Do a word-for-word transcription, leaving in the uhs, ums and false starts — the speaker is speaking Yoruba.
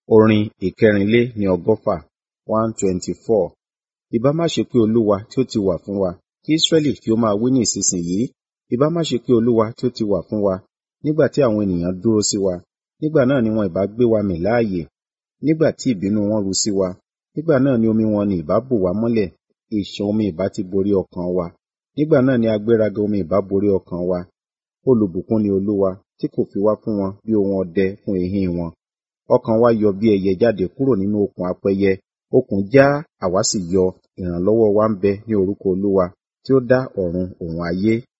Orin ìkẹrìnlé ní ọgọ́fà, one twenty-four. Ìbá má ṣe pé Olúwa tí ó ti wà fún wa, kí Israẹli kí ó máa wí ní ìsinsìnyí. Ìbá má ṣe pé Olúwa tí ó ti wà fún wa, nígbà tí àwọn ènìyàn dúró sí wa, nígbà náà ni wọn ìbá gbé wa mì láàyè. Nígbà tí ìbínú wọn ru sí wa, nígbà náà ni omi wọn ni ìbá bò wá mọ́lẹ̀, ìṣàn omi ìbá ti borí ọkàn wa. Nígbà náà ni agbéraga omi ìbá borí ọkàn wa. Olùbùkún ni Olúwa, tí kò fi wá fún wọn bí ohun ọdẹ fún èéhín wọn. Ọkàn wa yọ bí ẹyẹ jáde kúrò nínú okùn apẹyẹ. Okùn já, àwa sì yọ, ìrànlọ́wọ́ wa ń bẹ ní orúkọ Olúwa, tí ó dá ọ̀run òun ayé.